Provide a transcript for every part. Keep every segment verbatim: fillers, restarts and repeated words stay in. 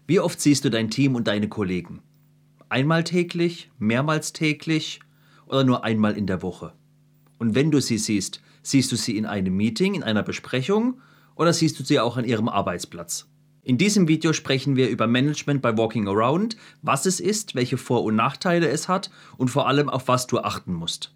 Wie oft siehst du dein Team und deine Kollegen? Einmal täglich, mehrmals täglich oder nur einmal in der Woche? Und wenn du sie siehst, siehst du sie in einem Meeting, in einer Besprechung oder siehst du sie auch an ihrem Arbeitsplatz? In diesem Video sprechen wir über Management bei Walking Around, was es ist, welche Vor- und Nachteile es hat und vor allem auf was du achten musst.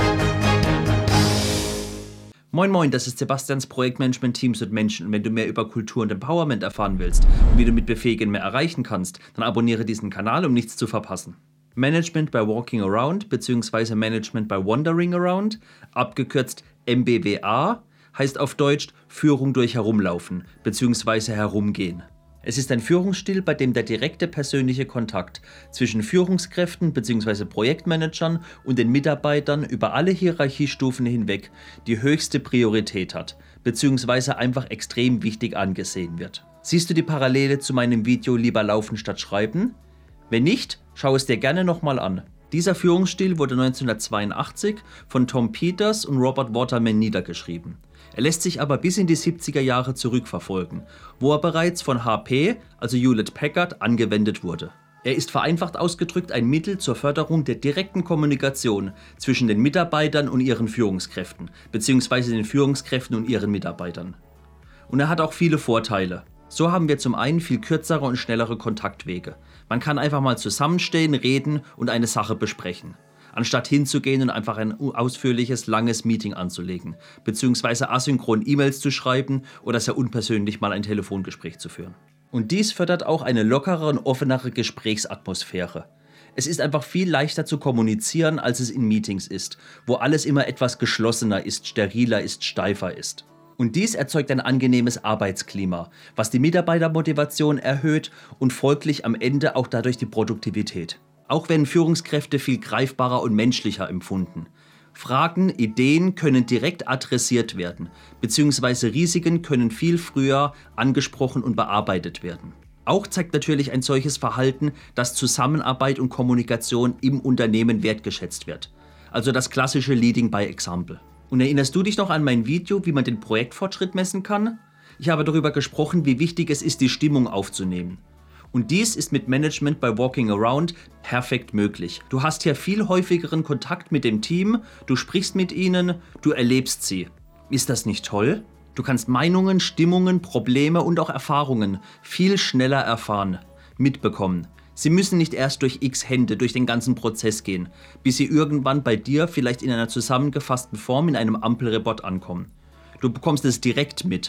Moin Moin, das ist Sebastians Projektmanagement Teams und Menschen und wenn du mehr über Kultur und Empowerment erfahren willst und wie du mit Befähigen mehr erreichen kannst, dann abonniere diesen Kanal, um nichts zu verpassen. Management bei Walking Around bzw. Management bei Wandering Around, abgekürzt M B W A, heißt auf Deutsch Führung durch Herumlaufen bzw. Herumgehen. Es ist ein Führungsstil, bei dem der direkte persönliche Kontakt zwischen Führungskräften bzw. Projektmanagern und den Mitarbeitern über alle Hierarchiestufen hinweg die höchste Priorität hat bzw. einfach extrem wichtig angesehen wird. Siehst du die Parallele zu meinem Video Lieber laufen statt schreiben? Wenn nicht, schau es dir gerne nochmal an. Dieser Führungsstil wurde neunzehnhundertzweiundachtzig von Tom Peters und Robert Waterman niedergeschrieben. Er lässt sich aber bis in die siebziger Jahre zurückverfolgen, wo er bereits von H P, also Hewlett Packard, angewendet wurde. Er ist vereinfacht ausgedrückt ein Mittel zur Förderung der direkten Kommunikation zwischen den Mitarbeitern und ihren Führungskräften, bzw. den Führungskräften und ihren Mitarbeitern. Und er hat auch viele Vorteile. So haben wir zum einen viel kürzere und schnellere Kontaktwege. Man kann einfach mal zusammenstehen, reden und eine Sache besprechen, anstatt hinzugehen und einfach ein ausführliches, langes Meeting anzulegen, beziehungsweise asynchron E-Mails zu schreiben oder sehr unpersönlich mal ein Telefongespräch zu führen. Und dies fördert auch eine lockere und offenere Gesprächsatmosphäre. Es ist einfach viel leichter zu kommunizieren, als es in Meetings ist, wo alles immer etwas geschlossener ist, steriler ist, steifer ist. Und dies erzeugt ein angenehmes Arbeitsklima, was die Mitarbeitermotivation erhöht und folglich am Ende auch dadurch die Produktivität. Auch werden Führungskräfte viel greifbarer und menschlicher empfunden. Fragen, Ideen können direkt adressiert werden, beziehungsweise Risiken können viel früher angesprochen und bearbeitet werden. Auch zeigt natürlich ein solches Verhalten, dass Zusammenarbeit und Kommunikation im Unternehmen wertgeschätzt wird. Also das klassische Leading by Example. Und erinnerst du dich noch an mein Video, wie man den Projektfortschritt messen kann? Ich habe darüber gesprochen, wie wichtig es ist, die Stimmung aufzunehmen. Und dies ist mit Management bei Walking Around perfekt möglich. Du hast hier viel häufigeren Kontakt mit dem Team, du sprichst mit ihnen, du erlebst sie. Ist das nicht toll? Du kannst Meinungen, Stimmungen, Probleme und auch Erfahrungen viel schneller erfahren, mitbekommen. Sie müssen nicht erst durch x Hände durch den ganzen Prozess gehen, bis sie irgendwann bei dir vielleicht in einer zusammengefassten Form in einem Ampelreport ankommen. Du bekommst es direkt mit.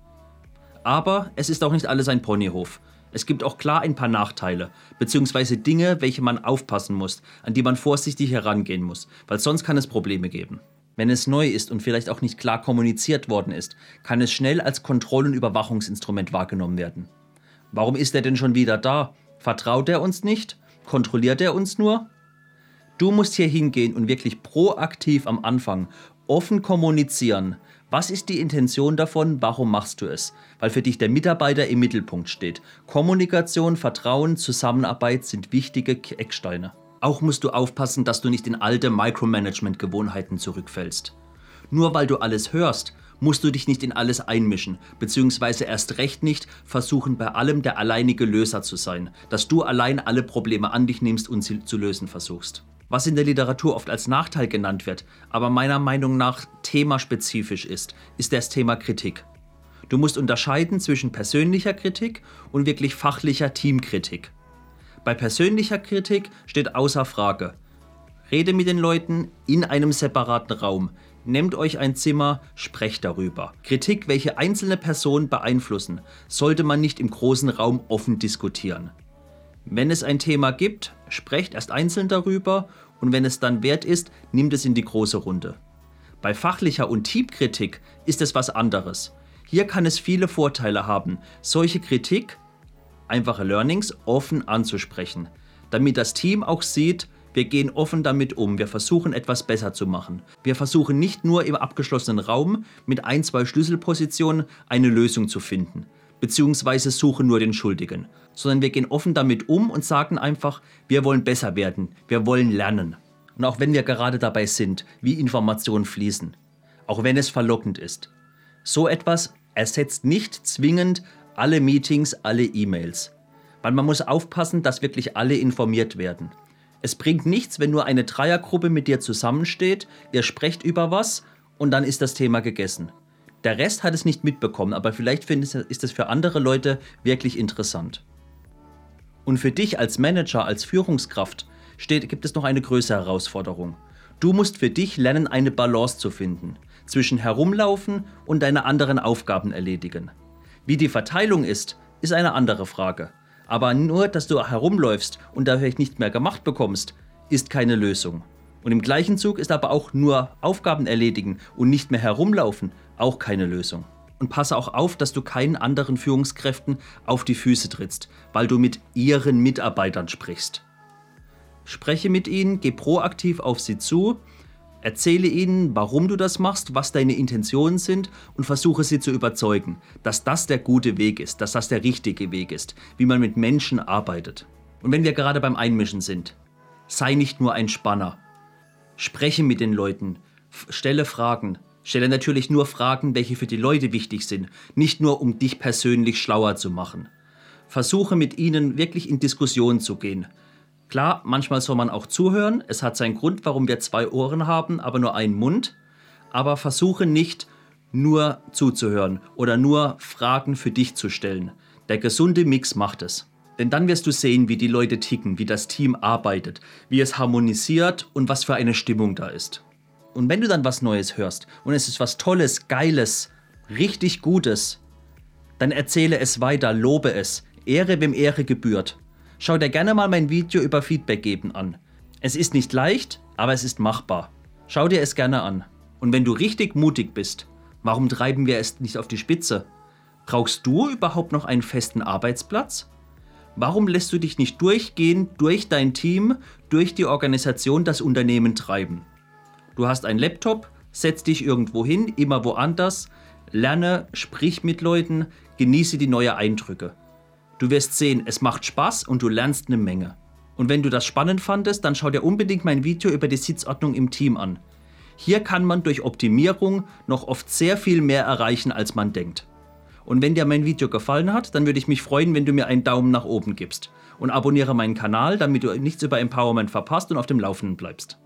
Aber es ist auch nicht alles ein Ponyhof. Es gibt auch klar ein paar Nachteile, beziehungsweise Dinge, welche man aufpassen muss, an die man vorsichtig herangehen muss, weil sonst kann es Probleme geben. Wenn es neu ist und vielleicht auch nicht klar kommuniziert worden ist, kann es schnell als Kontroll- und Überwachungsinstrument wahrgenommen werden. Warum ist er denn schon wieder da? Vertraut er uns nicht? Kontrolliert er uns nur? Du musst hier hingehen und wirklich proaktiv am Anfang offen kommunizieren. Was ist die Intention davon? Warum machst du es? Weil für dich der Mitarbeiter im Mittelpunkt steht. Kommunikation, Vertrauen, Zusammenarbeit sind wichtige Ecksteine. Auch musst du aufpassen, dass du nicht in alte Micromanagement-Gewohnheiten zurückfällst. Nur weil du alles hörst, musst du dich nicht in alles einmischen, beziehungsweise erst recht nicht versuchen, bei allem der alleinige Löser zu sein, dass du allein alle Probleme an dich nimmst und sie zu lösen versuchst. Was in der Literatur oft als Nachteil genannt wird, aber meiner Meinung nach themaspezifisch ist, ist das Thema Kritik. Du musst unterscheiden zwischen persönlicher Kritik und wirklich fachlicher Teamkritik. Bei persönlicher Kritik steht außer Frage: Rede mit den Leuten in einem separaten Raum. Nehmt euch ein Zimmer, sprecht darüber. Kritik, welche einzelne Personen beeinflussen, sollte man nicht im großen Raum offen diskutieren. Wenn es ein Thema gibt, sprecht erst einzeln darüber und wenn es dann wert ist, nimmt es in die große Runde. Bei fachlicher und Teamkritik ist es was anderes. Hier kann es viele Vorteile haben, solche Kritik, einfache Learnings, offen anzusprechen, damit das Team auch sieht, wir gehen offen damit um, wir versuchen etwas besser zu machen. Wir versuchen nicht nur im abgeschlossenen Raum mit ein, zwei Schlüsselpositionen eine Lösung zu finden, beziehungsweise suchen nur den Schuldigen, sondern wir gehen offen damit um und sagen einfach, wir wollen besser werden, wir wollen lernen. Und auch wenn wir gerade dabei sind, wie Informationen fließen, auch wenn es verlockend ist, so etwas ersetzt nicht zwingend alle Meetings, alle E-Mails. Weil man muss aufpassen, dass wirklich alle informiert werden. Es bringt nichts, wenn nur eine Dreiergruppe mit dir zusammensteht, ihr sprecht über was und dann ist das Thema gegessen. Der Rest hat es nicht mitbekommen, aber vielleicht ist es für andere Leute wirklich interessant. Und für dich als Manager, als Führungskraft, steht, gibt es noch eine größere Herausforderung. Du musst für dich lernen, eine Balance zu finden zwischen herumlaufen und deine anderen Aufgaben erledigen. Wie die Verteilung ist, ist eine andere Frage. Aber nur, dass du herumläufst und dafür nicht mehr gemacht bekommst, ist keine Lösung. Und im gleichen Zug ist aber auch nur Aufgaben erledigen und nicht mehr herumlaufen auch keine Lösung. Und passe auch auf, dass du keinen anderen Führungskräften auf die Füße trittst, weil du mit ihren Mitarbeitern sprichst. Spreche mit ihnen, geh proaktiv auf sie zu, erzähle ihnen, warum du das machst, was deine Intentionen sind und versuche sie zu überzeugen, dass das der gute Weg ist, dass das der richtige Weg ist, wie man mit Menschen arbeitet. Und wenn wir gerade beim Einmischen sind, sei nicht nur ein Spanner. Spreche mit den Leuten, stelle Fragen. Stelle natürlich nur Fragen, welche für die Leute wichtig sind, nicht nur um dich persönlich schlauer zu machen. Versuche mit ihnen wirklich in Diskussionen zu gehen. Klar, manchmal soll man auch zuhören, es hat seinen Grund, warum wir zwei Ohren haben, aber nur einen Mund. Aber versuche nicht nur zuzuhören oder nur Fragen für dich zu stellen. Der gesunde Mix macht es. Denn dann wirst du sehen, wie die Leute ticken, wie das Team arbeitet, wie es harmonisiert und was für eine Stimmung da ist. Und wenn du dann was Neues hörst und es ist was Tolles, Geiles, richtig Gutes, dann erzähle es weiter, lobe es, Ehre wem Ehre gebührt. Schau dir gerne mal mein Video über Feedback geben an. Es ist nicht leicht, aber es ist machbar. Schau dir es gerne an. Und wenn du richtig mutig bist, warum treiben wir es nicht auf die Spitze? Brauchst du überhaupt noch einen festen Arbeitsplatz? Warum lässt du dich nicht durchgehend durch dein Team, durch die Organisation das Unternehmen treiben? Du hast einen Laptop, setz dich irgendwo hin, immer woanders, lerne, sprich mit Leuten, genieße die neuen Eindrücke. Du wirst sehen, es macht Spaß und du lernst eine Menge. Und wenn du das spannend fandest, dann schau dir unbedingt mein Video über die Sitzordnung im Team an. Hier kann man durch Optimierung noch oft sehr viel mehr erreichen, als man denkt. Und wenn dir mein Video gefallen hat, dann würde ich mich freuen, wenn du mir einen Daumen nach oben gibst. Und abonniere meinen Kanal, damit du nichts über Empowerment verpasst und auf dem Laufenden bleibst.